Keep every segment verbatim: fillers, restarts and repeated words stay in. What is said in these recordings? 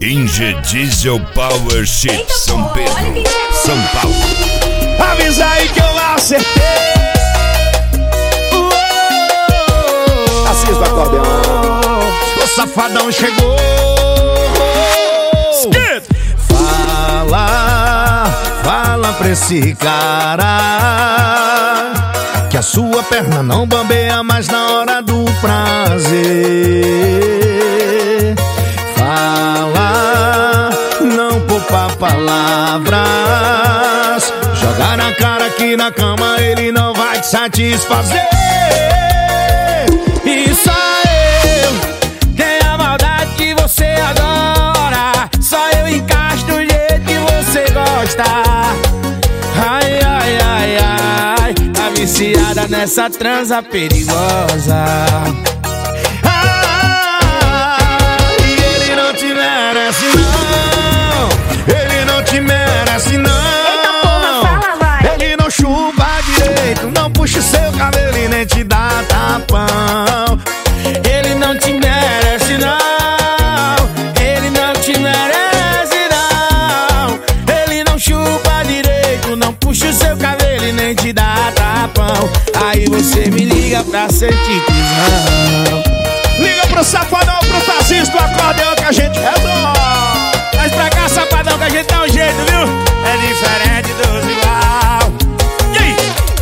Inge Diesel Power Chip, São Pedro, São Paulo. Avisa aí que eu acertei. Assista o acordeão. O safadão chegou. Fala, fala pra esse cara que a sua perna não bambeia mais na hora do prazer. Fala, não poupa palavras. Jogar na cara que na cama ele não vai te satisfazer. E só eu tenho a maldade que você adora. Só eu encaixo do jeito que você gosta. Ai, ai, ai, ai, tá viciada nessa transa perigosa. Merece não, ele não te merece não. Eita porra, fala, vai. Ele não chupa direito, não puxa o seu cabelo e nem te dá tapão. Ele não te merece não, ele não te merece não. Ele não chupa direito, não puxa o seu cabelo e nem te dá tapão. Aí você me liga pra sentir tesão. Liga pro safadão, pro Tazinho, do acordeão que a gente resolve. Traz pra cá, safadão, que a gente dá um jeito, viu? É diferente dos igual. E aí?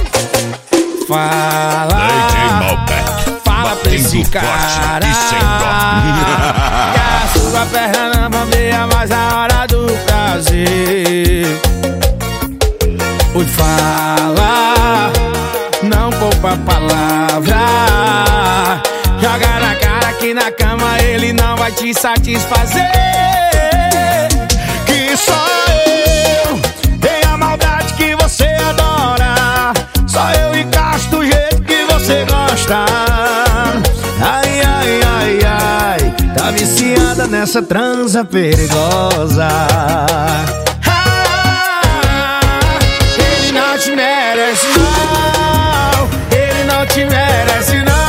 Fala, D J Malbec, fala pra esse cara e sem dó. que a sua perna não bambeia mais na hora do prazer. Oi, fala, não poupa palavra. Joga na cara que na cama ele não vai te satisfazer. Que só eu tenho a maldade que você adora. Só eu encaixo do jeito que você gosta. Ai, ai, ai, ai, tá viciada nessa transa perigosa. Ah, ele não te merece não, ele não te merece não.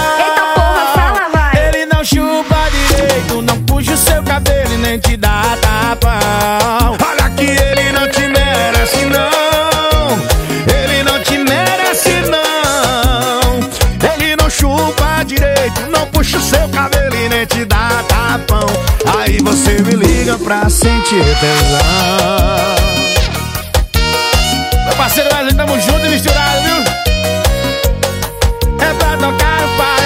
Nem te dá tapão. Olha que ele não te merece não, ele não te merece não. Ele não chupa direito, não puxa o seu cabelo e nem te dá tapão. Aí você me liga pra sentir tesão. Meu parceiro Wesley, tamo junto e misturado, viu? É pra tocar o pau.